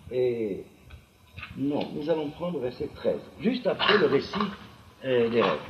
Et non, nous allons prendre le verset 13, juste après le récit des rêves.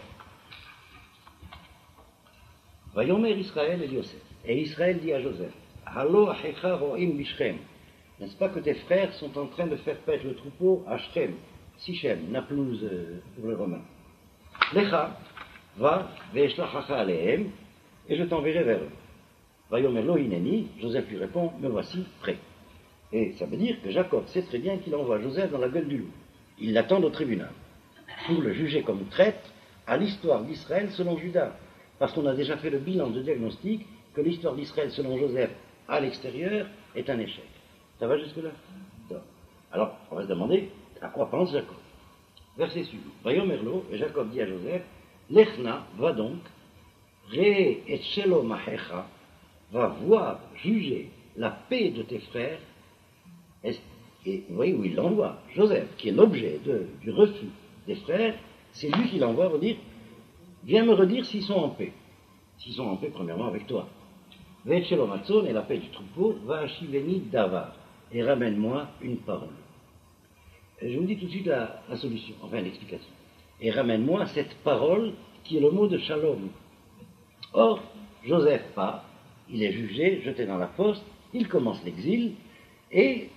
Vayomer Israël et Yosef. Et Israël dit à Joseph, Halo achecha ro'im bishchem. N'est-ce pas que tes frères sont en train de faire paître le troupeau à Sichem, Sichem, Naplouse pour les Romains. Lecha, va, ve'eshlachacha alehem, et je t'enverrai vers eux. Vayomer lo hineni, Joseph lui répond, me voici prêt. Et ça veut dire que Jacob sait très bien qu'il envoie Joseph dans la gueule du loup. Il l'attend au tribunal, pour le juger comme traître à l'histoire d'Israël selon Judas. Parce qu'on a déjà fait le bilan de diagnostic que l'histoire d'Israël selon Joseph à l'extérieur est un échec. Ça va jusque-là? Alors, on va se demander à quoi pense Jacob. Verset suivant. Vayomerlo, et Jacob dit à Joseph, Lechna, va donc, Re et Shelo Mahecha, va voir, juger la paix de tes frères. Et vous voyez où il l'envoie. Joseph, qui est l'objet du refus des frères, c'est lui qui l'envoie pour dire, viens me redire s'ils sont en paix. S'ils sont en paix, premièrement, avec toi. Ve Shelo Matzon, et la paix du troupeau, va Ashiveni Davar, et ramène-moi une parole. Et je vous dis tout de suite la solution, enfin l'explication. Et ramène-moi cette parole qui est le mot de Shalom. Or, Joseph part, il est jugé, jeté dans la fosse, il commence l'exil, et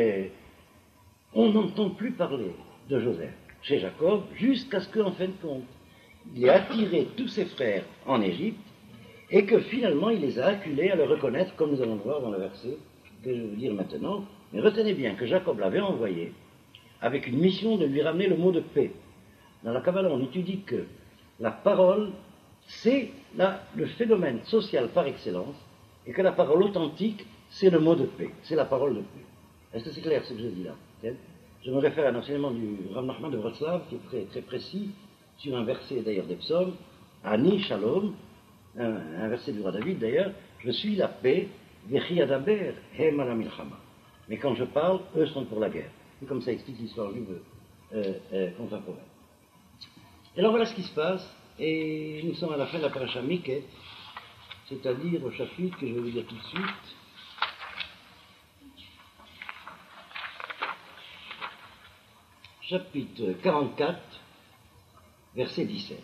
on n'entend plus parler de Joseph chez Jacob, jusqu'à ce qu'en fin de compte, il ait attiré tous ses frères en Égypte, et que finalement il les a acculés à le reconnaître, comme nous allons le voir dans le verset que je vais vous dire maintenant. Mais retenez bien que Jacob l'avait envoyé avec une mission de lui ramener le mot de paix. Dans la Kabbalah, on étudie que la parole, c'est le phénomène social par excellence, et que la parole authentique, c'est le mot de paix, c'est la parole de paix. Est-ce que c'est clair ce que je dis là? Je me réfère à un enseignement du Rav Nachman de Wroclaw, qui est très, très précis, sur un verset d'ailleurs des psaumes, Ani Shalom, un verset du roi David d'ailleurs, je suis la paix, Vechi Adaber, Hem ala milchama. Mais quand je parle, eux sont pour la guerre. Et comme ça explique l'histoire juive contemporaine. Et alors voilà ce qui se passe, et nous sommes à la fin de la paracha Miket, c'est-à-dire au chapitre que je vais vous dire tout de suite. Chapitre 44, verset 17.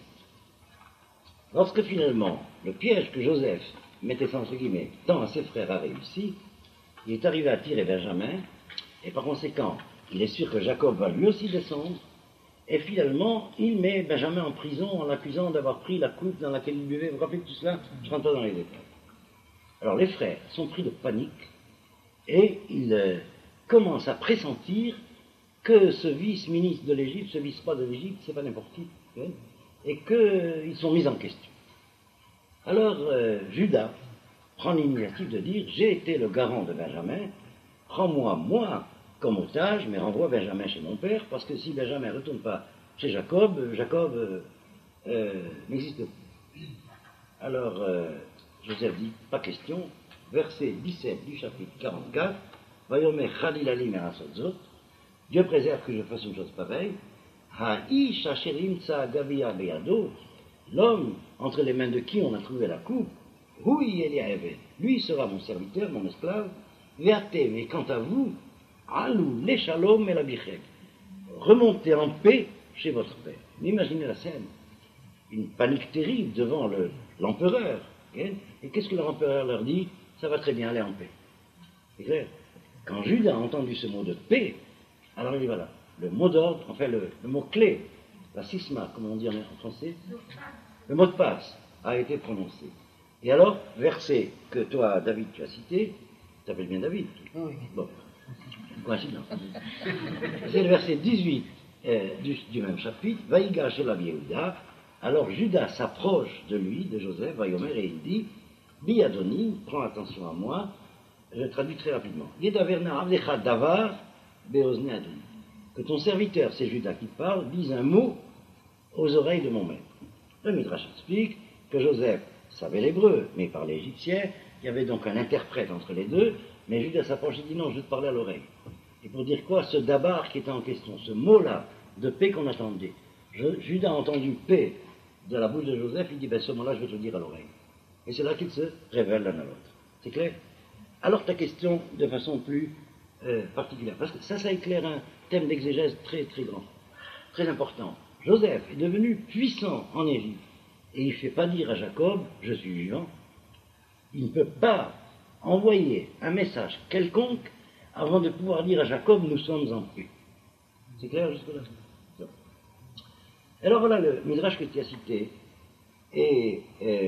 Lorsque finalement le piège que Joseph mettait entre guillemets tant à ses frères a réussi, il est arrivé à tirer Benjamin, et par conséquent, il est sûr que Jacob va lui aussi descendre, et finalement, il met Benjamin en prison en l'accusant d'avoir pris la coupe dans laquelle il buvait. Vous vous rappelez de tout cela? Je ne rentre pas dans les détails. Alors les frères sont pris de panique, et ils commencent à pressentir que ce vice-ministre de l'Égypte, ce vice-roi de l'Égypte, c'est pas n'importe qui, hein, et qu'ils sont mis en question. Alors Judas prend l'initiative de dire, j'ai été le garant de Benjamin, prends-moi, moi, comme otage, mais renvoie Benjamin chez mon père, parce que si Benjamin ne retourne pas chez Jacob, Jacob n'existe plus. Alors Joseph dit, pas question, verset 17 du chapitre 44, Vayomer Khalilali Merasotzot, Dieu préserve que je fasse une chose pareille, Ha'ish Asherim Tsa Gavia Beyado, l'homme entre les mains de qui on a trouvé la coupe, Hui Eliaeve, lui sera mon serviteur, mon esclave, Veate, mais quant à vous, Alou, l'échalom et la bichet, remontez en paix chez votre père. Imaginez la scène, une panique terrible devant l'empereur. Et qu'est-ce que l'empereur leur dit? Ça va très bien, allez en paix. C'est clair. Quand Judas a entendu ce mot de paix, alors il dit voilà, le mot d'ordre, enfin le mot clé, la sisma, comme on dit en français, le mot de passe a été prononcé. Et alors, verset que toi, David, tu as cité, tu t'appelles bien David? Oui. Bon, coïncidence. C'est le verset 18 du même chapitre, Vaïga Shelav Yehuda. Alors Judas s'approche de lui, de Joseph, Vayomer, et il dit, Bi Adoni, prends attention à moi, je traduis très rapidement. Yedaverna Avlecha Davar, Beozne Adoni. Que ton serviteur, c'est Judas qui parle, dise un mot aux oreilles de mon maître. Le Midrash explique que Joseph savait l'hébreu, mais il parlait égyptien, il y avait donc un interprète entre les deux, mais Judas s'approche et dit non, je vais te parler à l'oreille. Et pour dire quoi? Ce dabar qui était en question, ce mot-là de paix qu'on attendait. Judas a entendu paix de la bouche de Joseph, il dit ben ce mot-là je vais te le dire à l'oreille. Et c'est là qu'il se révèle l'un à l'autre. C'est clair? Alors ta question de façon plus particulière. Parce que ça éclaire un thème d'exégèse très très grand, très important. Joseph est devenu puissant en Égypte. Et il ne fait pas dire à Jacob, je suis vivant. Il ne peut pas envoyer un message quelconque avant de pouvoir dire à Jacob, nous sommes en paix. C'est clair jusque-là? Alors voilà le Midrash que tu as cité, et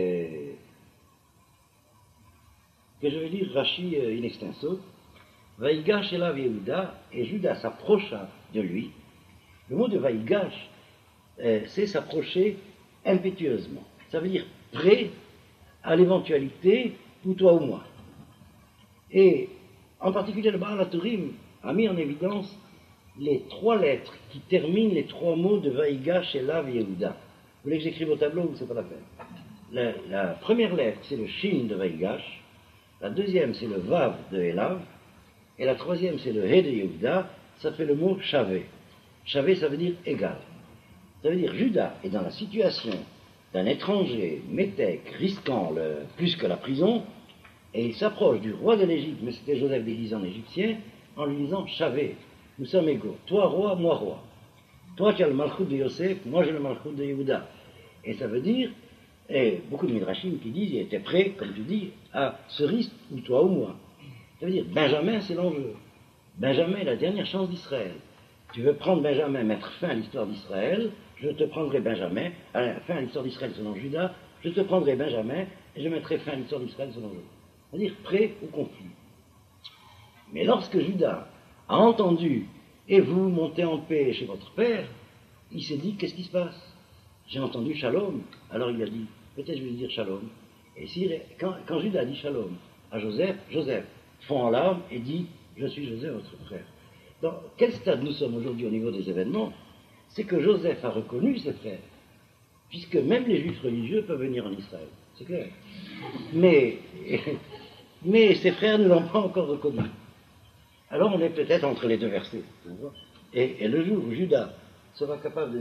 que je vais lire Rashi in extenso. Vaïgash elav Yehuda, et Judas s'approcha de lui. Le mot de Vaïgash, c'est s'approcher impétueusement. Ça veut dire prêt à l'éventualité, ou toi ou moi. Et en particulier, le Baal HaTurim a mis en évidence les 3 lettres qui terminent les 3 mots de Vaïgash elav Yehuda. Vous voulez que j'écrive au tableau ou c'est pas la peine? La première lettre, c'est le Shin de Vaïgash. La deuxième, c'est le Vav de Elav. Et la troisième, c'est le He de Yehuda. Ça fait le mot Shavé. Shavé, ça veut dire égal. Ça veut dire Judas est dans la situation d'un étranger, métèque, risquant plus que la prison, et il s'approche du roi de l'Égypte, mais c'était Joseph déguisé en égyptien, en lui disant Shavé, nous sommes égaux. Toi roi, moi roi. Toi tu as le malchut de Yosef, moi j'ai le malchut de Yehuda. Et ça veut dire, et beaucoup de midrashim qui disent, il était prêt, comme tu dis, à ce risque, ou toi ou moi. Ça veut dire, Benjamin c'est l'enjeu. Benjamin est la dernière chance d'Israël. Tu veux prendre Benjamin, mettre fin à l'histoire d'Israël, je te prendrai Benjamin, à la fin à l'histoire d'Israël selon Judas, je te prendrai Benjamin, et je mettrai fin à l'histoire d'Israël selon Judas. C'est-à-dire prêt au conflit. Mais lorsque Judas a entendu, et vous montez en paix chez votre père, il s'est dit, qu'est-ce qui se passe? J'ai entendu Shalom, alors il a dit, peut-être je vais dire Shalom. Et quand Judas dit Shalom à Joseph, Joseph fond en larmes et dit, je suis Joseph, votre frère. Dans quel stade nous sommes aujourd'hui au niveau des événements? C'est que Joseph a reconnu ses frères, puisque même les juifs religieux peuvent venir en Israël, c'est clair. Mais ses frères ne l'ont pas encore reconnu. Alors on est peut-être entre les 2 versets. Et le jour où Judas sera capable de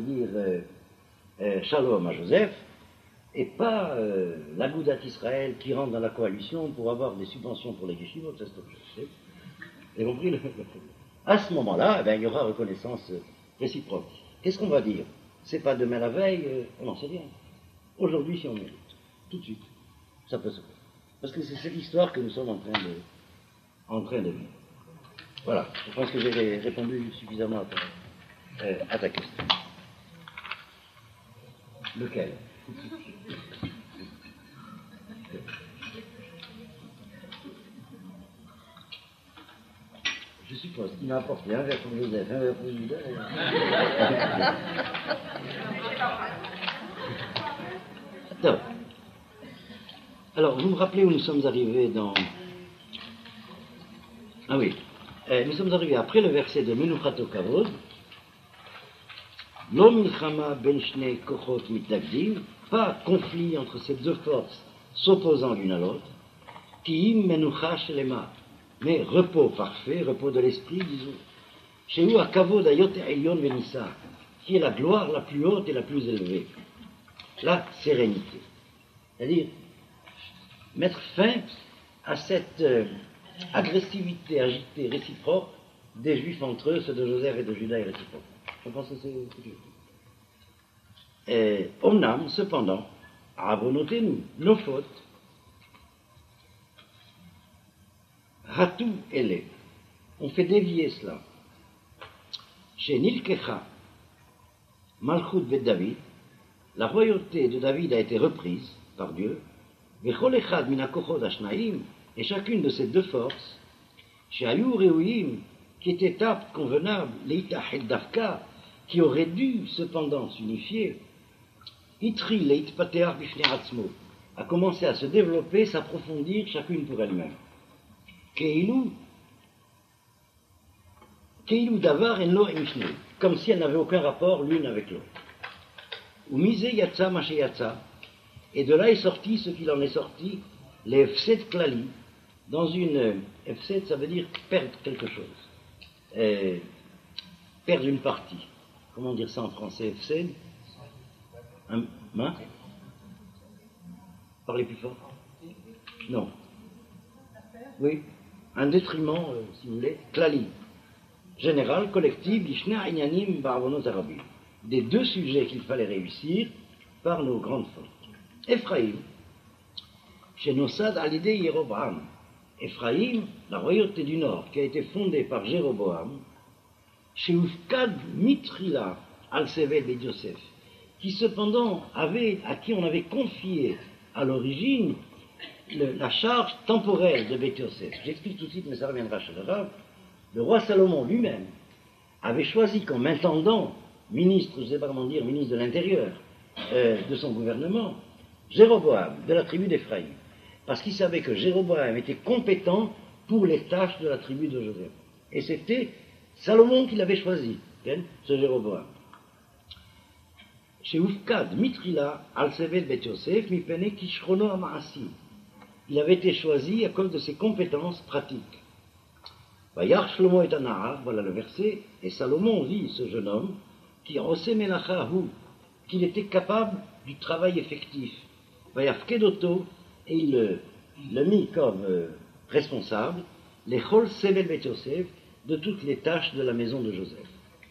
dire Shalom à Joseph, et pas l'Agudat Israël qui rentre dans la coalition pour avoir des subventions pour les yeshivot, ça c'est autre chose. Vous avez compris À ce moment-là, il y aura reconnaissance réciproque. Qu'est-ce qu'on va dire? C'est pas demain la veille, on n'en sait rien. Aujourd'hui, si on mérite, tout de suite, ça peut se faire. Parce que c'est cette histoire que nous sommes en train de vivre. Voilà, je pense que j'ai répondu suffisamment à ta question. Lequel? Je suppose qu'il m'a apporté un verre pour Joseph, un verre pour Judas. Alors, vous me rappelez où nous sommes arrivés dans... Ah oui, nous sommes arrivés après le verset de Menuchato Kavod. Lo milchama ben shnei kochot mitnagdim, pas conflit entre ces 2 forces s'opposant l'une à l'autre, ki im menucha shelema, mais repos parfait, repos de l'esprit, disons, chez nous à Kavod ayot elyon venissa, qui est la gloire la plus haute et la plus élevée, la sérénité. C'est-à-dire, mettre fin à cette agressivité agitée réciproque des Juifs entre eux, ceux de Joseph et de Judas et réciproque. Je pense que c'est ce que je veux. Omnam, cependant, avonotenu, nos fautes, ratou ele, on fait dévier cela. Chez Nilkecha, Malchut bet David, la royauté de David a été reprise par Dieu, Vechol echad min hakochot hashnaim, et chacune de ces 2 forces, chez Ayur Reouim, qui étaient aptes, convenables, leitachet davka, qui auraient dû cependant s'unifier, itri leitpateach bifnei atzmo, a commencé à se développer, s'approfondir chacune pour elle-même. Keilu davar en lo emishne, comme si elles n'avaient aucun rapport l'une avec l'autre. Ou mise yatsa maché yatsa, et de là est sorti ce qu'il en est sorti, les Efsed Klali, dans une... Efsed, ça veut dire perdre quelque chose. Perdre une partie. Comment dire ça en français, Efsed? Parlez plus fort. Non. Oui. un détriment, si vous voulez, klali, général, collectif, lishna inyanim ba'avonot arabim, des deux sujets qu'il fallait réussir par nos grandes fautes. Ephraïm, chez Nosad à l'idée Jéroboam. Ephraïm, la royauté du Nord, qui a été fondée par Jéroboam, chez Ufkad Mitrila al-Sevel et Yosef, qui cependant à qui on avait confié à l'origine la charge temporelle de Beth Yosef. J'explique tout de suite, mais ça reviendra chez le Rav. Le roi Salomon lui-même avait choisi comme intendant, ministre, je ne sais pas comment dire, ministre de l'Intérieur de son gouvernement, Jéroboam, de la tribu d'Ephraïm, parce qu'il savait que Jéroboam était compétent pour les tâches de la tribu de Joseph. Et c'était Salomon qui l'avait choisi, ce Jéroboam. Chez Ufkad, Mitrila, al-Sevel Bet Yosef, Mipene Kishrono Amaasi. Il avait été choisi à cause de ses compétences pratiques. Vayar Shlomo et Anahar, voilà le verset, et Salomon vit ce jeune homme qui Melachahu, qu'il était capable du travail effectif. Vayafkedoto, et il l'a mis comme responsable, les Chol Sevel Bet Yosef, de toutes les tâches de la maison de Joseph.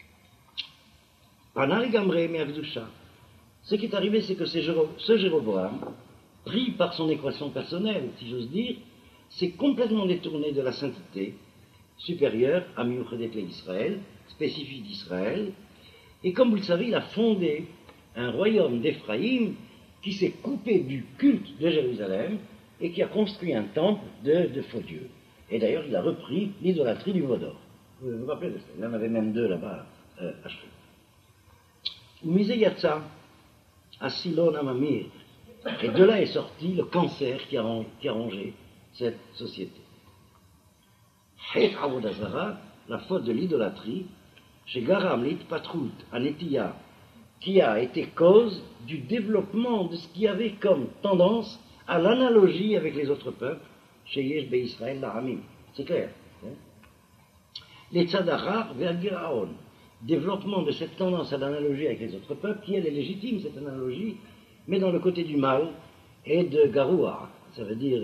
Panal Gamre Meavdusha. Ce qui est arrivé, c'est que ce Jéroboam, pris par son équation personnelle, si j'ose dire, s'est complètement détourné de la sainteté supérieure à Miouchedet l'Israël, spécifique d'Israël, et comme vous le savez, il a fondé un royaume d'Éphraïm qui s'est coupé du culte de Jérusalem et qui a construit un temple de faux dieux. Et d'ailleurs, il a repris l'idolâtrie du Vaudor. Vous vous rappelez de ça? Il y en avait même deux là-bas à Shrek. Umise Yatsa, à Silon Amamir. Et de là est sorti le cancer qui a rongé cette société. Het Avodazara, la faute de l'idolâtrie, chez Garam Lit Patrout, à Netia, qui a été cause du développement de ce qui avait comme tendance à l'analogie avec les autres peuples, chez Yeshbe Israël Lahamim. C'est clair. Les Tzadachar Ve'al développement de cette tendance à l'analogie avec les autres peuples, qui elle est légitime, cette analogie, mais dans le côté du mal et de Garoua, ça veut dire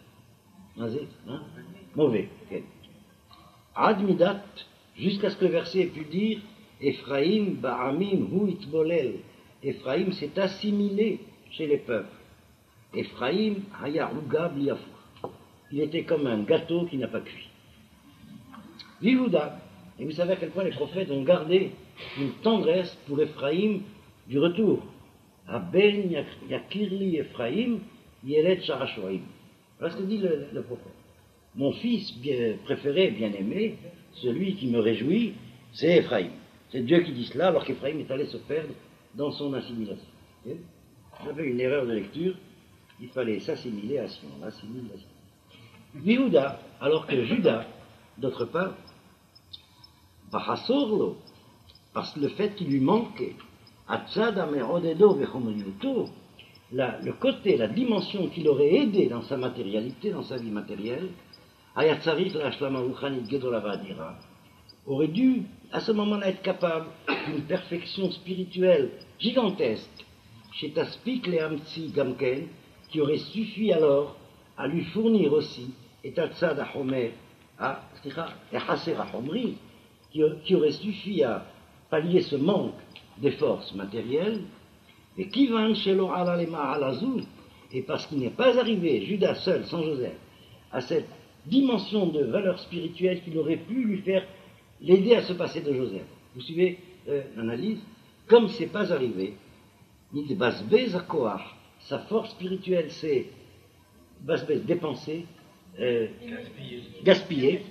mauvais. Okay. Ad midat, jusqu'à ce que le verset ait pu dire Ephraim ba'amim hu itbolel. Ephraim s'est assimilé chez les peuples. Ephraim haya ugab liafou. Il était comme un gâteau qui n'a pas cuit. Vivouda. Et vous savez à quel point les prophètes ont gardé une tendresse pour Ephraim du retour. Ben yakirli Ephraim yelet sharashoim. Voilà ce que dit le prophète. Mon fils préféré, bien-aimé, celui qui me réjouit, c'est Ephraim. C'est Dieu qui dit cela alors qu'Ephraim est allé se perdre dans son assimilation. J'avais une erreur de lecture, il fallait s'assimiler à Sion, l'assimilation. Yehuda, alors que Judas, d'autre part, Bahasorlo, parce que le fait qu'il lui manquait, le côté, la dimension qui l'aurait aidé dans sa matérialité, dans sa vie matérielle, aurait dû à ce moment-là être capable d'une perfection spirituelle gigantesque chez Taspik le Hamtsi Gamken, qui aurait suffi alors à lui fournir aussi et Tatsad Ahomer et Haser Ahomri, qui aurait suffi à pallier ce manque des forces matérielles, et Kivan Shelo Alalema Alazou, et parce qu'il n'est pas arrivé, Judas seul, sans Joseph, à cette dimension de valeur spirituelle qu'il aurait pu lui faire l'aider à se passer de Joseph. Vous suivez l'analyse? Comme c'est pas arrivé, ni de Basbez Akoach, sa force spirituelle c'est Basbez, dépenser, gaspiller,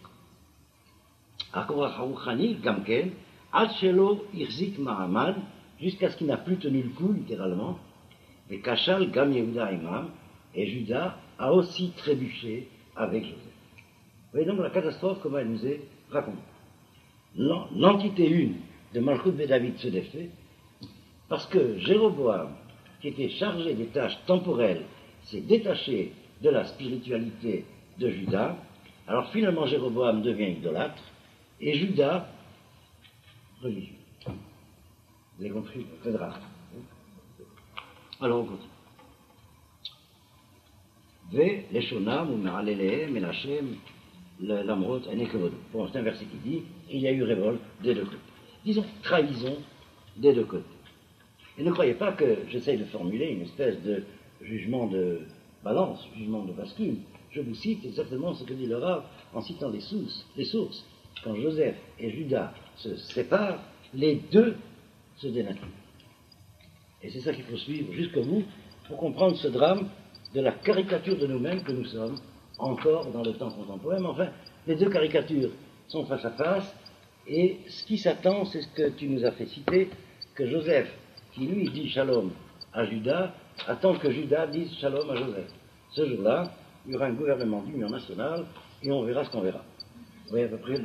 Akoach Haouchani, Gamken, Al-Shelo Irzik Mahamad, jusqu'à ce qu'il n'a plus tenu le coup, littéralement, et Kachal Gam Yehuda Imam, et Judas a aussi trébuché avec Joseph. Vous voyez donc la catastrophe, comment elle nous est racontée. L'entité une de Malchut David se défait, parce que Jéroboam, qui était chargé des tâches temporelles, s'est détaché de la spiritualité de Judas. Alors finalement Jéroboam devient idolâtre, et Judas religieux. Vous avez compris, c'est grave. Alors on continue. Ve leshonam ou me'alelehem el Hashem l'amrot est que bon, c'est un verset qui dit il y a eu révolte des deux côtés. Disons trahison des deux côtés. Et ne croyez pas que j'essaye de formuler une espèce de jugement de balance, jugement de bascule. Je vous cite exactement ce que dit le Rav en citant les sources. Quand Joseph et Judas se séparent, les deux se dénaturent. Et c'est ça qu'il faut suivre jusqu'au bout pour comprendre ce drame de la caricature de nous-mêmes que nous sommes encore dans le temps contemporain. Mais enfin, les deux caricatures sont face à face, et ce qui s'attend, c'est ce que tu nous as fait citer, que Joseph, qui lui dit shalom à Judas, attend que Judas dise shalom à Joseph. Ce jour-là, il y aura un gouvernement d'union nationale, et on verra ce qu'on verra. Vous voyez à peu près le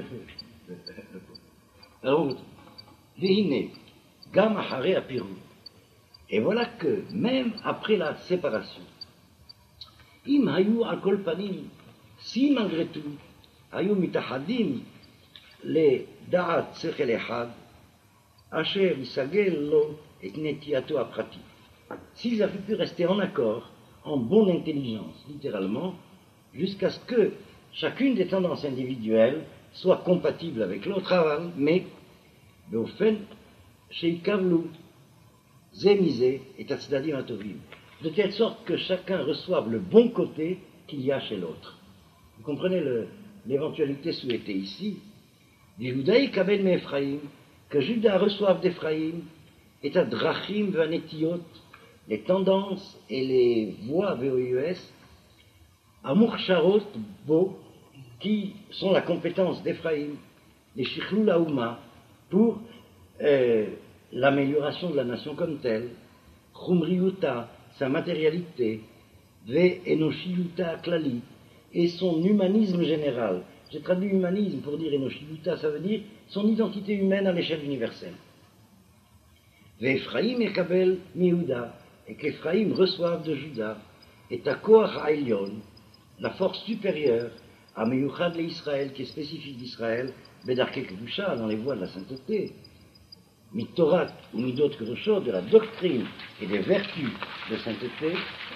alors, Vihine, Gam Ahare Apirou. Et voilà que, même après la séparation, Im Hayu al Kol Panim, si malgré tout, Hayu Mitahadim, les Da'at Sechel Echad, Asher Isagel Lo et Netiato Aprati, s'ils avaient pu rester en accord, en bonne intelligence, littéralement, jusqu'à ce que chacune des tendances individuelles soit compatible avec l'autre aval, mais Beofen Sheikavlu Zemisé et Tatsdadim Atovim, de telle sorte que chacun reçoive le bon côté qu'il y a chez l'autre. Vous comprenez l'éventualité souhaitée ici? Yehudaï Kabel me Ephraïm, que Judas reçoive d'Ephraïm, et à Drachim Vanetiot, les tendances et les voies VOUS, Amour Charot Bo, qui sont la compétence d'Ephraïm, les Shichlou Laouma, pour l'amélioration de la nation comme telle, Chumriuta, sa matérialité, Ve Enoshiuta Klali, et son humanisme général. J'ai traduit humanisme pour dire Enoshiuta, ça veut dire son identité humaine à l'échelle universelle. Ve Ephraim et Kabel Miouda, et qu'Ephraïm reçoive de Juda, et Takoach Haïlion, la force supérieure à Meyuchad l'Israël, qui est spécifique d'Israël, Bedarke Kedusha, dans les voies de la sainteté, Mitorat ou Midot Kedoshot, de la doctrine et des vertus de sainteté,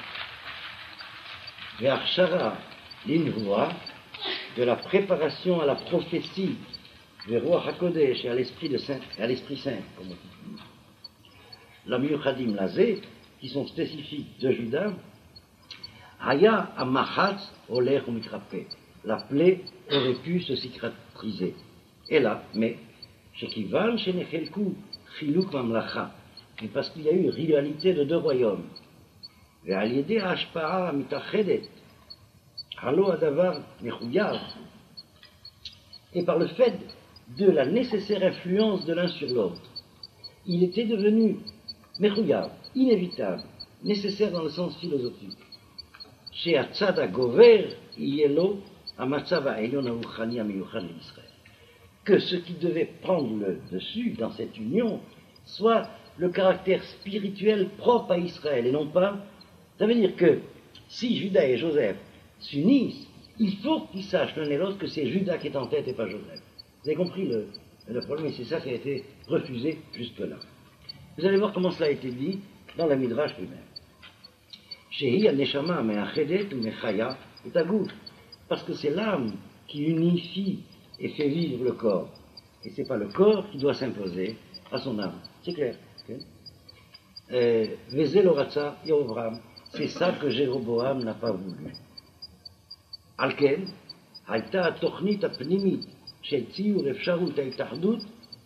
Ve'achshara l'Invoa, de la préparation à la prophétie, vers Roi HaKodesh et à l'Esprit Saint, comme on dit. La Miyuchadim Lazé, qui sont spécifiques de Juda, Haya Amachatz Olech Umikrapé. La plaie aurait pu se cicatriser. Et là, mais, Shekivan Shenechelku Chiluk Mamlacha, mais parce qu'il y a eu rivalité de deux royaumes. Ve'aliede Hashpa'a Mitachedet, Halo Adavar Mechouyav, et par le fait de la nécessaire influence de l'un sur l'autre, il était devenu Mechouyav, inévitable, nécessaire dans le sens philosophique. Chez Atzada Gover, Yelo, Amatzava Elyon Aouchani Amiyuchan l'Israël. Que ce qui devait prendre le dessus dans cette union soit le caractère spirituel propre à Israël et non pas. Ça veut dire que si Judas et Joseph s'unissent, il faut qu'ils sachent l'un et l'autre que c'est Judas qui est en tête et pas Joseph. Vous avez compris le problème, et c'est ça qui a été refusé jusque-là. Vous allez voir comment cela a été dit dans la Midrash lui-même. Shehi al-Neshama me'achedet ou mechaya et agout, parce que c'est l'âme qui unifie et fait vivre le corps. Et ce n'est pas le corps qui doit s'imposer à son âme. C'est clair. Vezel oratza Yehovram, c'est ça que Jéroboam n'a pas voulu. Alken, hayta tochnit apnimit, shel tziyur efsharut ha'itardut,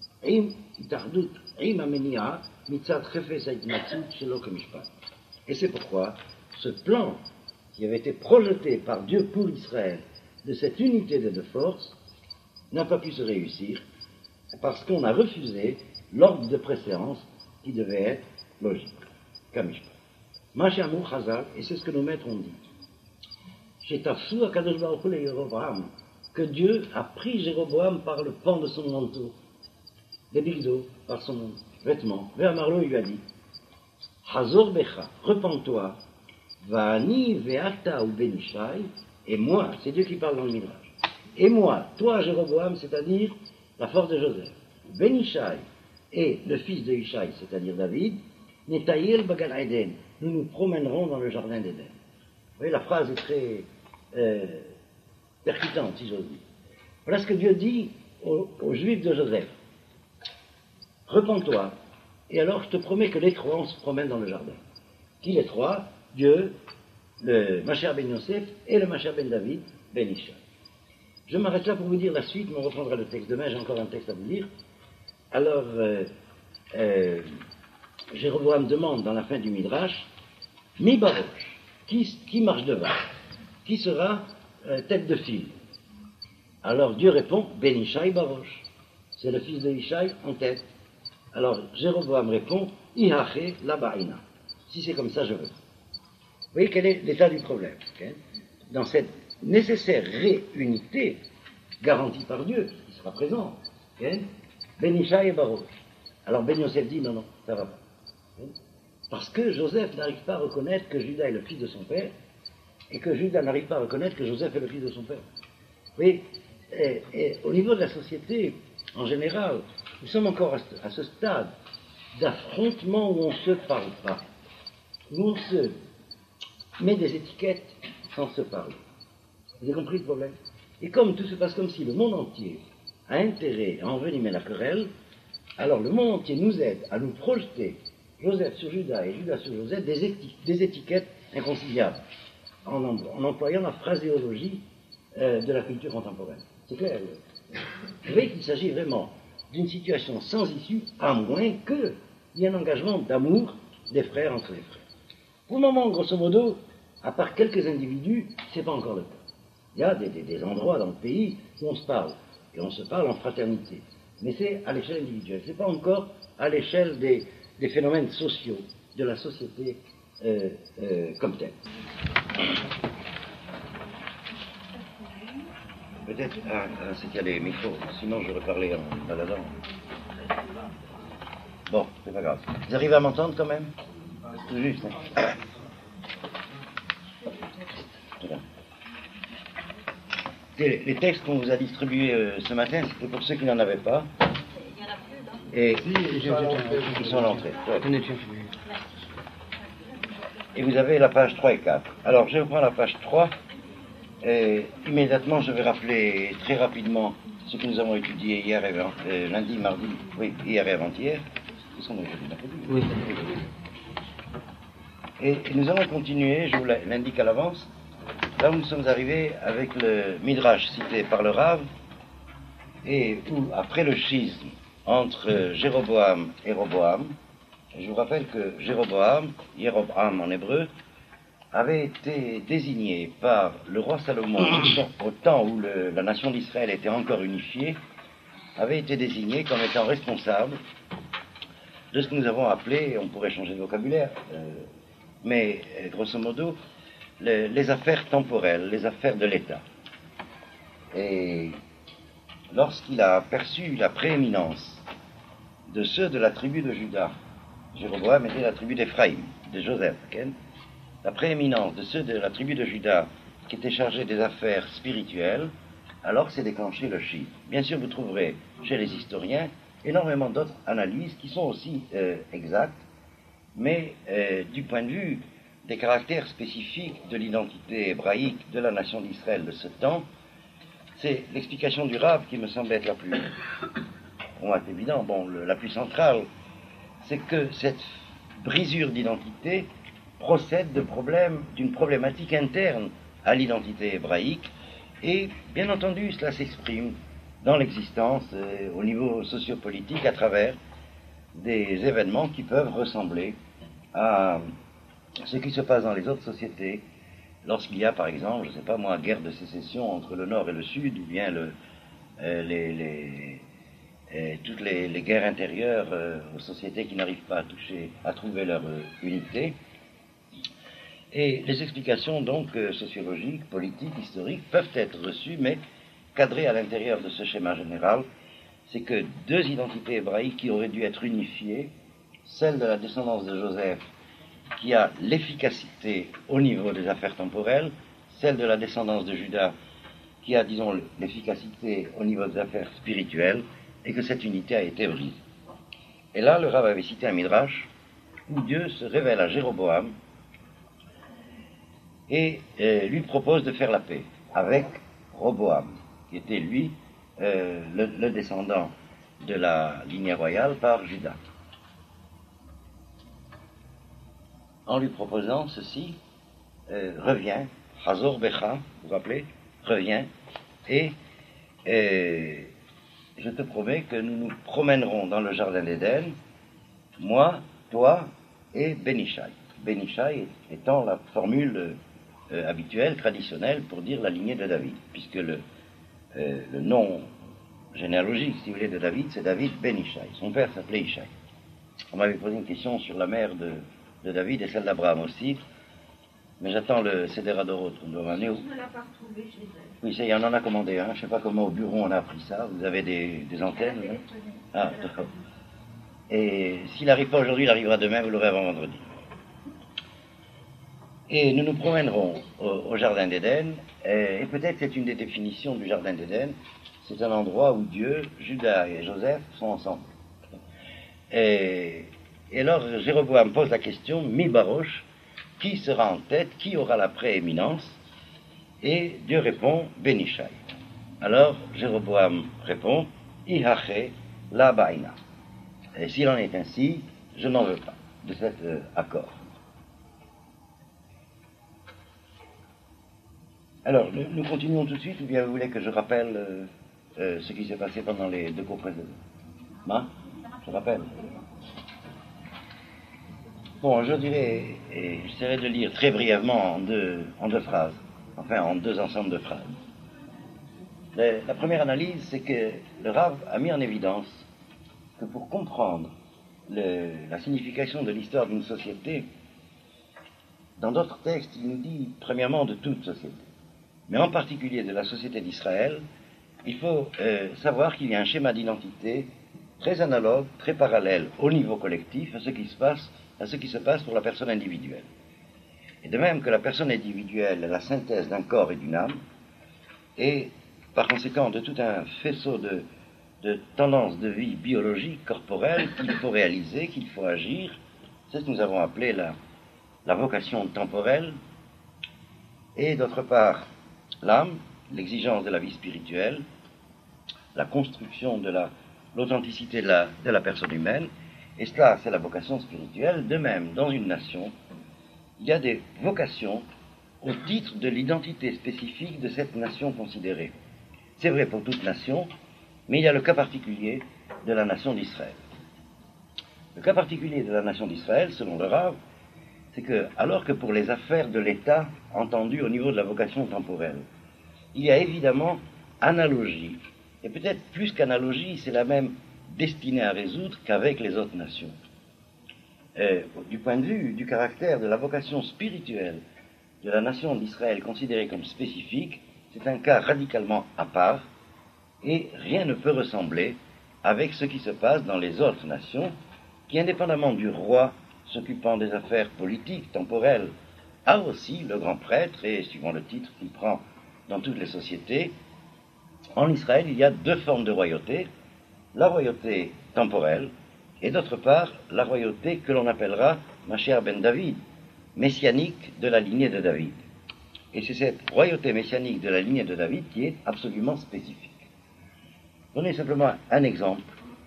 im amenia, mitzat chefes ha'itmatzut shelo kemishpat. Et c'est pourquoi ce plan qui avait été projeté par Dieu pour Israël de cette unité des deux forces n'a pas pu se réussir parce qu'on a refusé l'ordre de préséance qui devait être logique. Kamishpat. Mashamou Chazal, et c'est ce que nos maîtres ont dit. Chez Tafsou Akadosh Baruch Hu le Jéroboam, que Dieu a pris Jéroboam par le pan de son manteau, des bigdo, par son vêtement. Vers Marlo, il lui a dit Hazor Becha, repens-toi, Va'ani Ve'ata ou Benishai, et moi, c'est Dieu qui parle dans le Midrash. Et moi, toi, Jéroboam, c'est-à-dire la force de Joseph, Benishai et le fils de Ishai, c'est-à-dire David, Netayel Bagal Eden, nous nous promènerons dans le jardin d'Éden. Vous voyez, la phrase est très percutante, si j'ose dire. Voilà ce que Dieu dit aux Juifs de Joseph. Repens-toi, et alors je te promets que les trois, on se promène dans le jardin. Qui les trois? Dieu, le Masher ben Yosef et le Masher ben David, ben Isha. Je m'arrête là pour vous dire la suite, mais on reprendra le texte demain, j'ai encore un texte à vous lire. Alors, Jéroboam demande dans la fin du Midrash, Mi Barosh, qui marche devant? Qui sera tête de file? Alors Dieu répond, Ben Ishaï Barosh. C'est le fils de Ishaï en tête. Alors Jéroboam répond, Ihaché Labaïna. Si c'est comme ça, je veux. Vous voyez quel est l'état du problème, okay? Dans cette nécessaire réunité garantie par Dieu, qui sera présente, okay? Ben Ishaï et Barosh. Alors Ben Yosef dit, non, ça va pas. Okay? Parce que Joseph n'arrive pas à reconnaître que Judas est le fils de son père, et que Judas n'arrive pas à reconnaître que Joseph est le fils de son père. Vous voyez, et au niveau de la société, en général, nous sommes encore à ce stade d'affrontement où on ne se parle pas, où on se met des étiquettes sans se parler. Vous avez compris le problème? Et comme tout se passe comme si le monde entier a intérêt à envenimer la querelle, alors le monde entier nous aide à nous projeter Joseph sur Judas et Judas sur Joseph des étiquettes inconciliables, en employant la phraséologie de la culture contemporaine. C'est clair. Vous voyez qu'il s'agit vraiment d'une situation sans issue, à moins qu'il y ait un engagement d'amour des frères entre les frères. Pour le moment, grosso modo, à part quelques individus, ce n'est pas encore le cas. Il y a des endroits dans le pays où on se parle, et on se parle en fraternité. Mais c'est à l'échelle individuelle, ce n'est pas encore à l'échelle des phénomènes sociaux de la société comme telle. Peut-être, c'est qu'il y a les micros, sinon je reparlais en baladant. Bon, c'est pas grave. Vous arrivez à m'entendre quand même? Tout juste, hein? Voilà. Les textes qu'on vous a distribués ce matin, c'était pour ceux qui n'en avaient pas. Il y en a plus, non? Et ils sont à l'entrée. Ouais. Et vous avez la page 3 et 4. Alors, je reprends la page 3. Et immédiatement, je vais rappeler très rapidement ce que nous avons étudié hier et lundi, mardi, oui, hier et avant-hier. Qu'est-ce qu'on a aujourd'hui, mercredi? Oui. Et nous allons continuer, je vous l'indique à l'avance, là où nous sommes arrivés avec le Midrash cité par le Rav, et où, après le schisme entre Jéroboam et Roboam, je vous rappelle que Jéroboam, Yeroboam en hébreu, avait été désigné par le roi Salomon au temps où la nation d'Israël était encore unifiée, avait été désigné comme étant responsable de ce que nous avons appelé, on pourrait changer de vocabulaire, mais grosso modo, les affaires temporelles, les affaires de l'État. Et lorsqu'il a perçu la prééminence de ceux de la tribu de Juda, Jéroboam était la tribu d'Éphraïm, de Joseph, okay? La prééminence de ceux de la tribu de Juda qui étaient chargés des affaires spirituelles, alors s'est déclenché le schisme. Bien sûr, vous trouverez chez les historiens énormément d'autres analyses qui sont aussi exactes, mais du point de vue des caractères spécifiques de l'identité hébraïque de la nation d'Israël de ce temps, c'est l'explication du Rav qui me semble être la plus, pour moi c'est évident, la plus centrale, c'est que cette brisure d'identité procède d'une problématique interne à l'identité hébraïque, et bien entendu cela s'exprime dans l'existence au niveau sociopolitique à travers des événements qui peuvent ressembler à ce qui se passe dans les autres sociétés lorsqu'il y a par exemple, je ne sais pas moi, guerre de sécession entre le nord et le sud, ou bien toutes les guerres intérieures aux sociétés qui n'arrivent pas à trouver leur unité. Et les explications donc sociologiques, politiques, historiques peuvent être reçues, mais cadrées à l'intérieur de ce schéma général. C'est que deux identités hébraïques qui auraient dû être unifiées, celle de la descendance de Joseph, qui a l'efficacité au niveau des affaires temporelles, celle de la descendance de Judas, qui a, disons, l'efficacité au niveau des affaires spirituelles, et que cette unité a été brisée. Et là, le Rav avait cité un Midrash où Dieu se révèle à Jéroboam et lui propose de faire la paix avec Roboam, qui était lui le descendant de la lignée royale par Juda. En lui proposant ceci, reviens, Hazor Becha, vous vous rappelez, reviens, et je te promets que nous nous promènerons dans le jardin d'Éden, moi, toi et Benishai. Benishai étant la formule habituelle, traditionnelle, pour dire la lignée de David, puisque le nom généalogique, si vous voulez, de David, c'est David Benishai. Son père s'appelait Ishai. On m'avait posé une question sur la mère de David et celle d'Abraham aussi, mais j'attends le Seder Adorot qu'on doit m'amener. Je ne l'ai pas retrouvé chez elle. Oui, ça y est, on en a commandé un. Je ne sais pas comment au bureau on a appris ça. Vous avez des antennes là? Ah, d'accord. Et s'il n'arrive pas aujourd'hui, il arrivera demain, vous l'aurez avant vendredi. Et nous nous promènerons au Jardin d'Éden, et peut-être c'est une des définitions du Jardin d'Éden, c'est un endroit où Dieu, Judas et Joseph sont ensemble. Et alors Jéroboam pose la question, Mi Barosh, qui sera en tête, qui aura la prééminence? Et Dieu répond, Benishai. Alors Jéroboam répond, Ihache la baina. Et s'il en est ainsi, je n'en veux pas de cet accord. Alors, nous continuons tout de suite, ou bien vous voulez que je rappelle ce qui s'est passé pendant les 2 cours précédents? Hein? Je rappelle. Bon, je dirais, et j'essaierai de lire très brièvement en deux phrases, enfin en 2 ensembles de phrases. La première analyse, c'est que le Rav a mis en évidence que pour comprendre la signification de l'histoire d'une société, dans d'autres textes, il nous dit premièrement de toute société, mais en particulier de la société d'Israël, il faut savoir qu'il y a un schéma d'identité très analogue, très parallèle au niveau collectif à ce qui se passe pour la personne individuelle. Et de même que la personne individuelle est la synthèse d'un corps et d'une âme, et par conséquent de tout un faisceau de tendances de vie biologique, corporelle, qu'il faut réaliser, qu'il faut agir, c'est ce que nous avons appelé la vocation temporelle, et d'autre part l'âme, l'exigence de la vie spirituelle, la construction de l'authenticité de la personne humaine, et cela c'est la vocation spirituelle. De même, dans une nation, il y a des vocations au titre de l'identité spécifique de cette nation considérée. C'est vrai pour toute nation, mais il y a le cas particulier de la nation d'Israël. Le cas particulier de la nation d'Israël, selon le Rav, c'est que, alors que pour les affaires de l'État, entendues au niveau de la vocation temporelle, il y a évidemment analogie, et peut-être plus qu'analogie, c'est la même destinée à résoudre qu'avec les autres nations. Du point de vue du caractère de la vocation spirituelle de la nation d'Israël considérée comme spécifique, c'est un cas radicalement à part, et rien ne peut ressembler avec ce qui se passe dans les autres nations, qui, indépendamment du roi s'occupant des affaires politiques, temporelles, a aussi le grand prêtre, et suivant le titre qu'il prend dans toutes les sociétés. En Israël, il y a 2 formes de royauté, la royauté temporelle, et d'autre part, la royauté que l'on appellera Mashiach ben David, messianique de la lignée de David. Et c'est cette royauté messianique de la lignée de David qui est absolument spécifique. Donnez simplement un exemple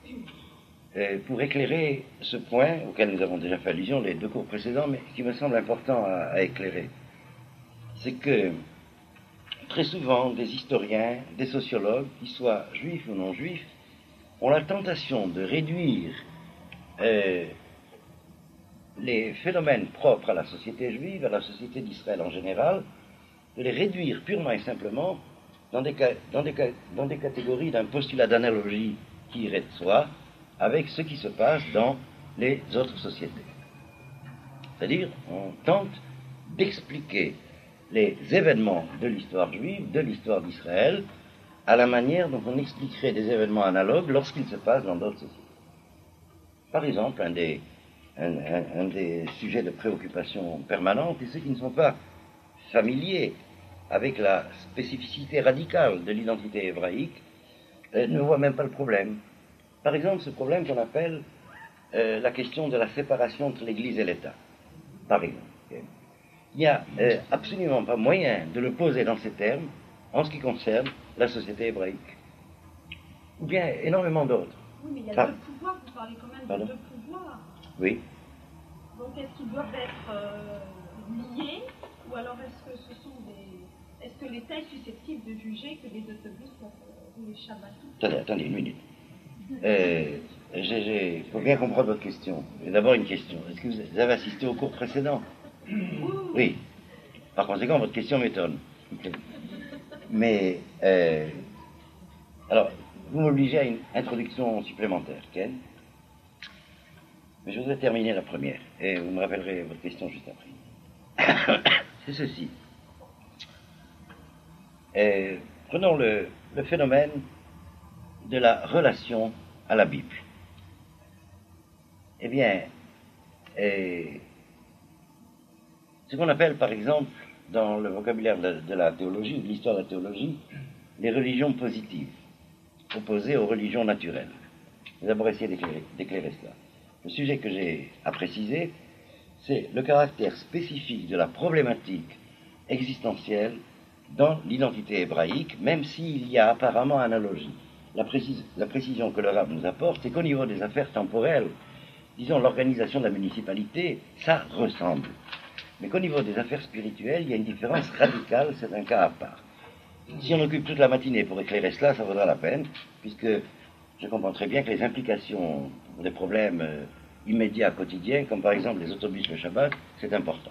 pour éclairer ce point auquel nous avons déjà fait allusion les 2 cours précédents, mais qui me semble important à éclairer. C'est que très souvent, des historiens, des sociologues, qu'ils soient juifs ou non juifs, ont la tentation de réduire les phénomènes propres à la société juive, à la société d'Israël en général, de les réduire purement et simplement dans des catégories d'un postulat d'analogie qui irait de soi avec ce qui se passe dans les autres sociétés. C'est-à-dire, on tente d'expliquer les événements de l'histoire juive, de l'histoire d'Israël, à la manière dont on expliquerait des événements analogues lorsqu'ils se passent dans d'autres sociétés. Par exemple, un des sujets de préoccupation permanente, et ceux qui ne sont pas familiers avec la spécificité radicale de l'identité hébraïque, ne voient même pas le problème. Par exemple, ce problème qu'on appelle la question de la séparation entre l'Église et l'État. Par exemple. Il n'y a absolument pas moyen de le poser dans ces termes en ce qui concerne la société hébraïque. Ou bien énormément d'autres. Oui, mais il y a deux pouvoirs, vous parlez quand même de deux pouvoirs. Oui. Donc est-ce qu'ils doivent être liés, ou alors est-ce que ce sont des... Est-ce que l'État est susceptible de juger que les autobus peuvent rouler Shabbat? Attendez une minute. Il faut bien comprendre votre question. D'abord une question. Est-ce que vous avez assisté au cours précédent? Oui. Par conséquent, votre question m'étonne. Mais, alors, vous m'obligez à une introduction supplémentaire, Ken. Mais je voudrais terminer la première, et vous me rappellerez votre question juste après. C'est ceci. Prenons le phénomène de la relation à la Bible. Eh bien, ce qu'on appelle par exemple dans le vocabulaire de la théologie ou de l'histoire de la théologie les religions positives, opposées aux religions naturelles. Je vais d'abord essayer d'éclairer cela. Le sujet que j'ai à préciser, c'est le caractère spécifique de la problématique existentielle dans l'identité hébraïque, même s'il y a apparemment analogie. La précision que le Rav nous apporte, c'est qu'au niveau des affaires temporelles, disons l'organisation de la municipalité, ça ressemble. Mais qu'au niveau des affaires spirituelles, il y a une différence radicale, c'est un cas à part. Si on occupe toute la matinée pour éclairer cela, ça vaudra la peine, puisque je comprends très bien que les implications des problèmes immédiats, quotidiens, comme par exemple les autobus le Shabbat, c'est important.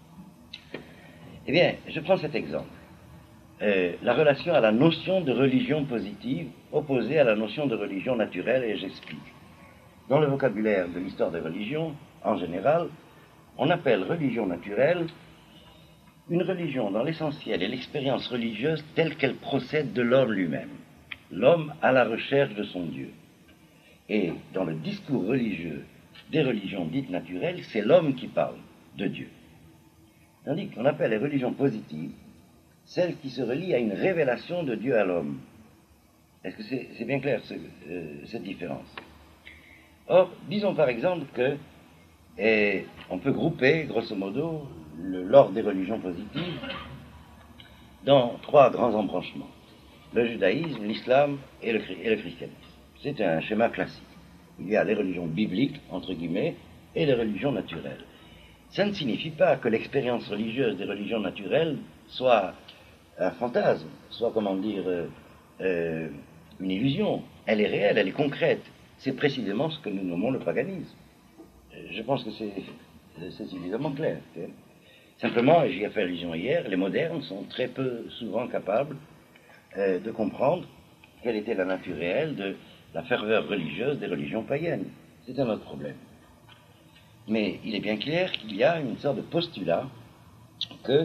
Eh bien, je prends cet exemple. La relation à la notion de religion positive opposée à la notion de religion naturelle, et j'explique. Dans le vocabulaire de l'histoire des religions, en général, on appelle religion naturelle une religion dans l'essentiel et l'expérience religieuse telle qu'elle procède de l'homme lui-même, l'homme à la recherche de son Dieu. Et dans le discours religieux des religions dites naturelles, c'est l'homme qui parle de Dieu. Tandis qu'on appelle les religions positives celles qui se relient à une révélation de Dieu à l'homme. Est-ce que c'est bien clair cette différence? Or, disons par exemple que on peut grouper, grosso modo, l'ordre des religions positives dans trois grands embranchements. Le judaïsme, l'islam et le christianisme. C'est un schéma classique. Il y a les religions bibliques, entre guillemets, et les religions naturelles. Ça ne signifie pas que l'expérience religieuse des religions naturelles soit un fantasme, soit, comment dire, une illusion. Elle est réelle, elle est concrète. C'est précisément ce que nous nommons le paganisme. Je pense que c'est suffisamment clair. Simplement, et j'y ai fait allusion hier, les modernes sont très peu souvent capables de comprendre quelle était la nature réelle de la ferveur religieuse des religions païennes. C'est un autre problème. Mais il est bien clair qu'il y a une sorte de postulat que,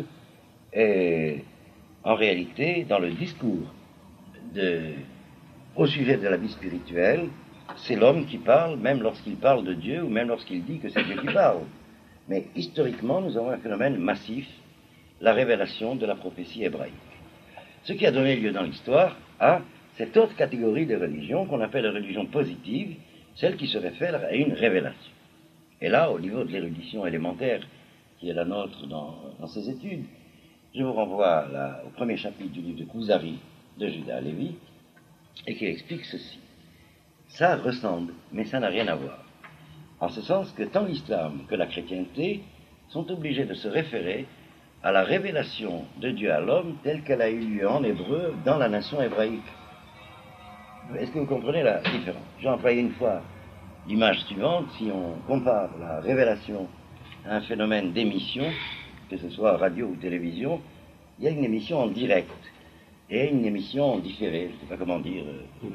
en réalité, dans le discours au sujet de la vie spirituelle, c'est l'homme qui parle, même lorsqu'il parle de Dieu, ou même lorsqu'il dit que c'est Dieu qui parle. Mais historiquement, nous avons un phénomène massif, la révélation de la prophétie hébraïque. Ce qui a donné lieu dans l'histoire à cette autre catégorie de religions qu'on appelle les religions positives, celles qui se réfèrent à une révélation. Et là, au niveau de l'érudition élémentaire, qui est la nôtre dans ces études, je vous renvoie au premier chapitre du livre de Kuzari de Judas Lévi, et qui explique ceci. Ça ressemble, mais ça n'a rien à voir. En ce sens que tant l'islam que la chrétienté sont obligés de se référer à la révélation de Dieu à l'homme telle qu'elle a eu lieu en hébreu dans la nation hébraïque. Est-ce que vous comprenez la différence? J'ai employé une fois l'image suivante. Si on compare la révélation à un phénomène d'émission, que ce soit radio ou télévision, il y a une émission en direct et une émission en différé, je ne sais pas comment dire.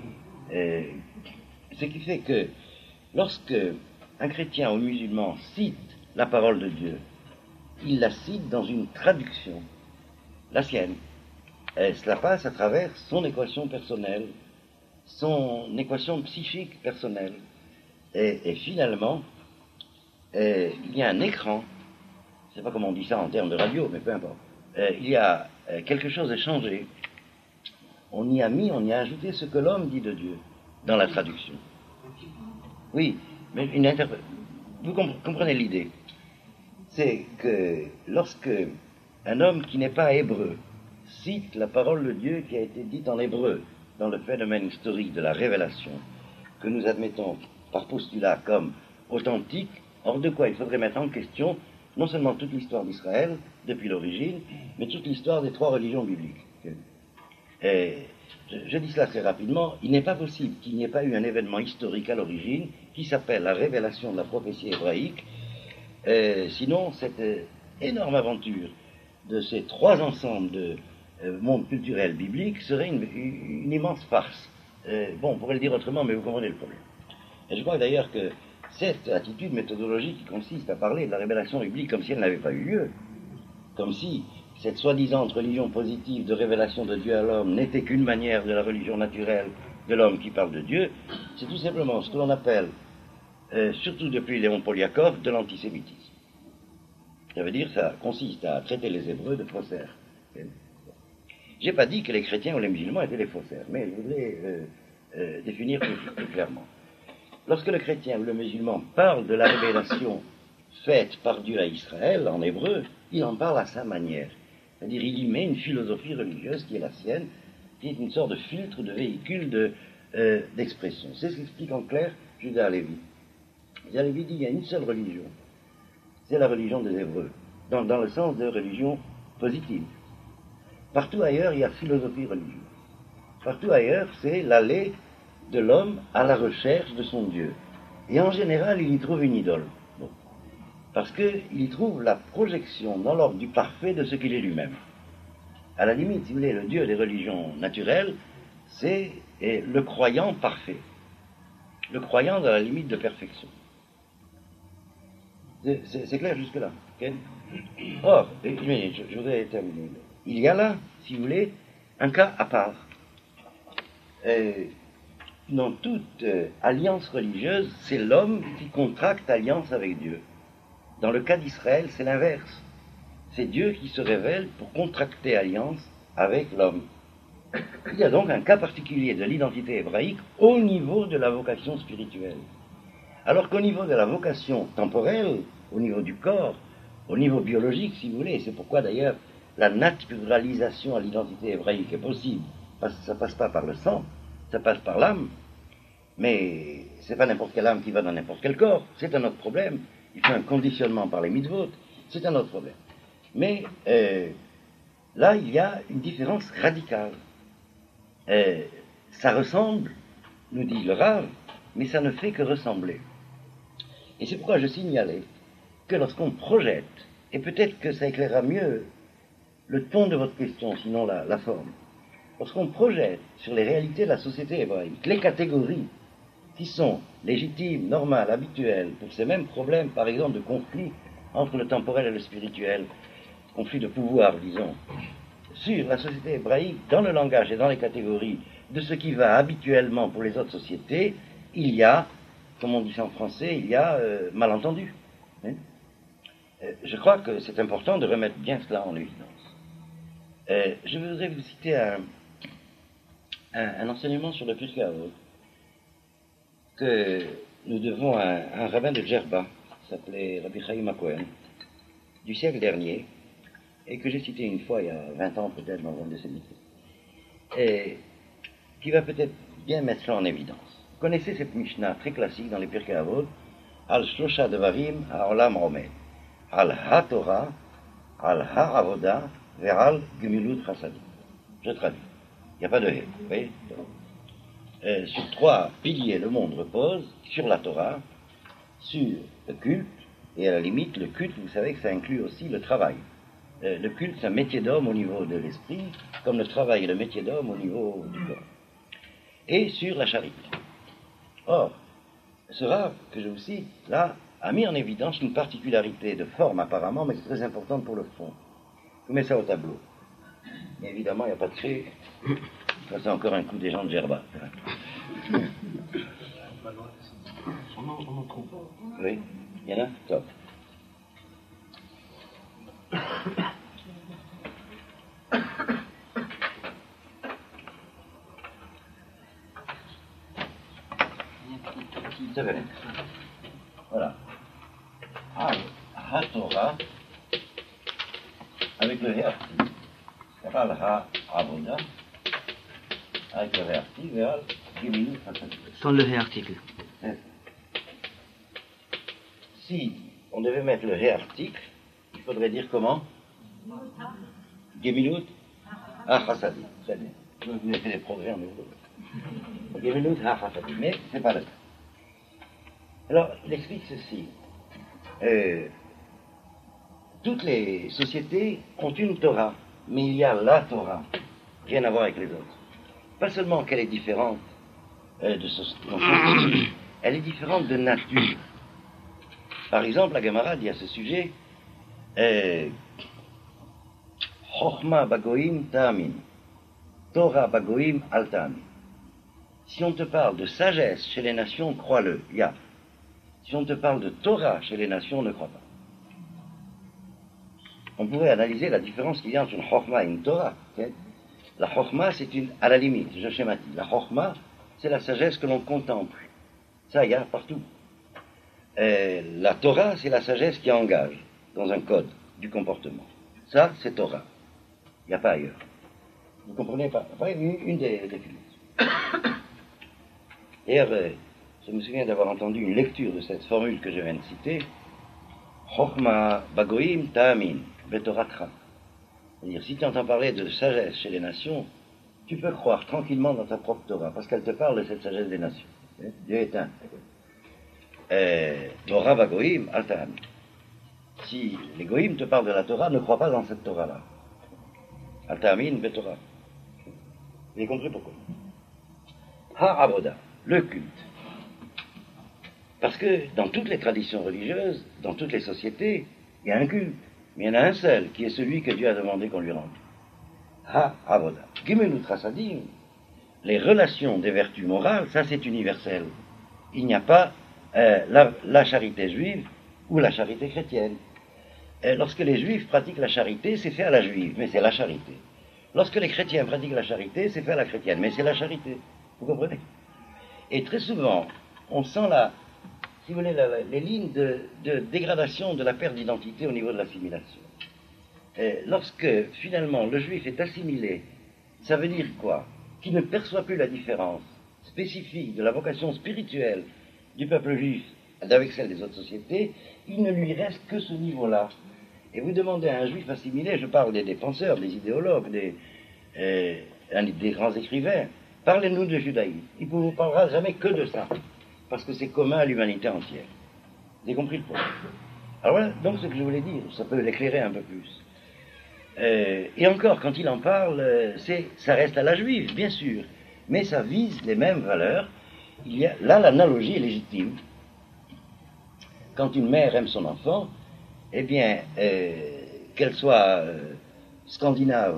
Ce qui fait que lorsque un chrétien ou un musulman cite la parole de Dieu, il la cite dans une traduction, la sienne. Cela passe à travers son équation personnelle, son équation psychique personnelle. Et finalement, il y a un écran, je ne sais pas comment on dit ça en termes de radio, mais peu importe. Il y a quelque chose de changé. On y a ajouté ce que l'homme dit de Dieu dans la traduction. Oui, mais vous comprenez l'idée. C'est que lorsque un homme qui n'est pas hébreu cite la parole de Dieu qui a été dite en hébreu dans le phénomène historique de la révélation, que nous admettons par postulat comme authentique, hors de quoi il faudrait mettre en question non seulement toute l'histoire d'Israël, depuis l'origine, mais toute l'histoire des trois religions bibliques. Et je dis cela très rapidement, il n'est pas possible qu'il n'y ait pas eu un événement historique à l'origine qui s'appelle la révélation de la prophétie hébraïque, sinon cette énorme aventure de ces trois ensembles de mondes culturels bibliques serait une immense farce. Bon, on pourrait le dire autrement, mais vous comprenez le problème. Et je crois d'ailleurs que cette attitude méthodologique qui consiste à parler de la révélation biblique comme si elle n'avait pas eu lieu, comme si cette soi-disant religion positive de révélation de Dieu à l'homme n'était qu'une manière de la religion naturelle de l'homme qui parle de Dieu, c'est tout simplement ce que l'on appelle, surtout depuis Léon Poliakov, de l'antisémitisme. Ça veut dire que ça consiste à traiter les Hébreux de faussaires. J'ai pas dit que les chrétiens ou les musulmans étaient des faussaires, mais je voudrais définir plus clairement. Lorsque le chrétien ou le musulman parle de la révélation faite par Dieu à Israël, en hébreu, il en parle à sa manière. C'est-à-dire, il y met une philosophie religieuse qui est la sienne, qui est une sorte de filtre, de véhicule d'expression. C'est ce qu'explique en clair Judas Halevi. Judas Halevi dit qu'il y a une seule religion. C'est la religion des Hébreux, dans le sens de religion positive. Partout ailleurs, il y a philosophie religieuse. Partout ailleurs, c'est l'aller de l'homme à la recherche de son Dieu. Et en général, il y trouve une idole. Bon. Parce qu'il y trouve la projection dans l'ordre du parfait de ce qu'il est lui-même. À la limite, si vous voulez, le Dieu des religions naturelles, c'est le croyant parfait. Le croyant dans la limite de perfection. C'est clair jusque-là. Okay? Or, je voudrais terminer. Il y a là, si vous voulez, un cas à part. Dans toute alliance religieuse, c'est l'homme qui contracte alliance avec Dieu. Dans le cas d'Israël, c'est l'inverse. C'est Dieu qui se révèle pour contracter alliance avec l'homme. Il y a donc un cas particulier de l'identité hébraïque au niveau de la vocation spirituelle. Alors qu'au niveau de la vocation temporelle, au niveau du corps, au niveau biologique, si vous voulez, c'est pourquoi d'ailleurs la naturalisation à l'identité hébraïque est possible, parce que ça ne passe pas par le sang, ça passe par l'âme, mais c'est pas n'importe quelle âme qui va dans n'importe quel corps, c'est un autre problème. Il faut un conditionnement par les mitzvot, c'est un autre problème. Mais là, il y a une différence radicale. Ça ressemble, nous dit le Rav, mais ça ne fait que ressembler. Et c'est pourquoi je signalais que lorsqu'on projette, et peut-être que ça éclairera mieux le ton de votre question, sinon la forme, lorsqu'on projette sur les réalités de la société hébraïque, les catégories qui sont légitimes, normales, habituelles, pour ces mêmes problèmes, par exemple, de conflit entre le temporel et le spirituel, conflit de pouvoir, disons, sur la société hébraïque, dans le langage et dans les catégories de ce qui va habituellement pour les autres sociétés, il y a, comme on dit en français, il y a malentendu. Hein? Je crois que c'est important de remettre bien cela en évidence. Je voudrais vous citer un enseignement sur le Pirkei Avot que nous devons à un rabbin de Djerba, qui s'appelait Rabbi Chaim HaKohen, du siècle dernier, et que j'ai cité une fois il y a 20 ans peut-être dans un de ses micros, et qui va peut-être bien mettre ça en évidence. Vous connaissez cette Mishnah très classique dans les Pirkei Avot, Al Shlosha Devarim Ha'olam Omed, Al HaTorah, Al HaAvoda, Ve'al Gemilut Chasadim. Je traduis. Il n'y a pas de hé, vous voyez? Sur trois piliers, le monde repose, sur la Torah, sur le culte, et à la limite, le culte, vous savez que ça inclut aussi le travail. Le culte, c'est un métier d'homme au niveau de l'esprit, comme le travail est le métier d'homme au niveau du corps. Et sur la charité. Or, ce Rav que je vous cite, là, a mis en évidence une particularité de forme apparemment, mais c'est très importante pour le fond. Je vous mets ça au tableau. Mais évidemment, il n'y a pas de clé. Ça, c'est encore un coup des gens de Djerba. On en trouve. Oui, il y en a? Top. C'est vrai. Voilà. HaTorah avec le Héarti. Ral ha-avoda, avec le réarticle, Ral Gemilut Hasadim. Sans le réarticle. Si on devait mettre le réarticle, il faudrait dire comment? Gemilut ha-Hasadim. Très bien. Vous avez fait des progrès en hébreu. Gemilut ha-Hasadim. Mais c'est pas le cas. Alors, il explique ceci. Toutes les sociétés ont une Torah, mais il y a la Torah, rien à voir avec les autres. Pas seulement qu'elle est différente de son statut, elle est différente de nature. Par exemple, la Gemara dit à ce sujet Chochma bagoim ta'amin, Torah bagoim al ta'amin. Si on te parle de sagesse chez les nations, crois-le, ya. Si on te parle de Torah chez les nations, ne crois pas. On pourrait analyser la différence qu'il y a entre une Chochma et une Torah. Okay? La Chochma, c'est à la limite, je schématise. La Chochma, c'est la sagesse que l'on contemple. Ça, il y a partout. La Torah, c'est la sagesse qui engage dans un code du comportement. Ça, c'est Torah. Il n'y a pas ailleurs. Vous comprenez pas? Enfin, une des définitions. D'ailleurs, je me souviens d'avoir entendu une lecture de cette formule que je viens de citer. Chochma bagoim ta'amin betoratra. C'est-à-dire, si tu entends parler de sagesse chez les nations, tu peux croire tranquillement dans ta propre Torah, parce qu'elle te parle de cette sagesse des nations. Dieu est un. Torah bagoim al ta'amin. Si les goïms te parlent de la Torah, ne crois pas dans cette Torah-là. Al ta'amin betorah. Vous avez compris pourquoi? Ha-avoda, le culte. Parce que dans toutes les traditions religieuses, dans toutes les sociétés, il y a un culte. Mais il y en a un seul, qui est celui que Dieu a demandé qu'on lui rende. Ha-avoda. Gimelut Hasadim, les relations des vertus morales, ça c'est universel. Il n'y a pas la charité juive ou la charité chrétienne. Lorsque les juifs pratiquent la charité, c'est fait à la juive, mais c'est la charité. Lorsque les chrétiens pratiquent la charité, c'est fait à la chrétienne, mais c'est la charité. Vous comprenez? Et très souvent, on sent si vous voulez, les lignes de dégradation de la perte d'identité au niveau de l'assimilation. Lorsque, finalement, le juif est assimilé, ça veut dire quoi? Qu'il ne perçoit plus la différence spécifique de la vocation spirituelle du peuple juif avec celle des autres sociétés, il ne lui reste que ce niveau-là. Et vous demandez à un juif assimilé, je parle des penseurs, des idéologues, des grands écrivains, parlez-nous de judaïsme. Il ne vous parlera jamais que de ça, parce que c'est commun à l'humanité entière. Vous avez compris le point? Alors voilà, donc ce que je voulais dire, ça peut l'éclairer un peu plus. Et encore, quand il en parle, ça reste à la juive, bien sûr, mais ça vise les mêmes valeurs. Là, l'analogie est légitime. Quand une mère aime son enfant, eh bien, qu'elle soit scandinave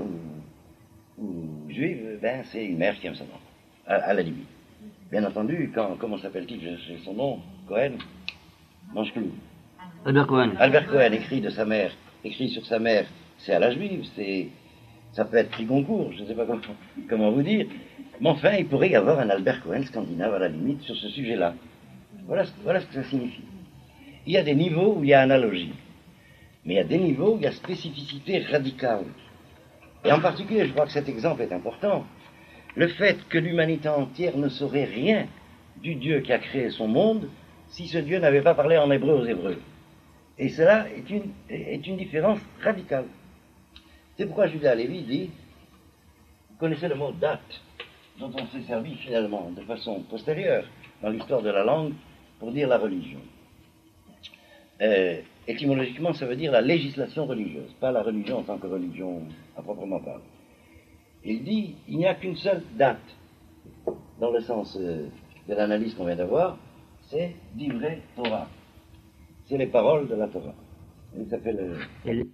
ou juive, c'est une mère qui aime son enfant, à la limite. Bien entendu, comment s'appelle-t-il? J'ai son nom, Cohen, Manche-Clou. Albert Cohen. Albert Cohen écrit sur sa mère, c'est à la juive, ça peut être pris Goncourt, je ne sais pas comment vous dire, mais enfin, il pourrait y avoir un Albert Cohen scandinave à la limite sur ce sujet-là. Voilà ce que ça signifie. Il y a des niveaux où il y a analogie, mais il y a des niveaux où il y a spécificité radicale. Et en particulier, je crois que cet exemple est important, le fait que l'humanité entière ne saurait rien du Dieu qui a créé son monde si ce Dieu n'avait pas parlé en hébreu aux Hébreux. Et cela est une différence radicale. C'est pourquoi Judas Lévy dit, vous connaissez le mot date, dont on s'est servi finalement de façon postérieure dans l'histoire de la langue pour dire la religion. Étymologiquement, ça veut dire la législation religieuse, pas la religion en tant que religion à proprement parler. Il dit, il n'y a qu'une seule date, dans le sens de l'analyse qu'on vient d'avoir, c'est Divrei Torah. C'est les paroles de la Torah. Il s'appelle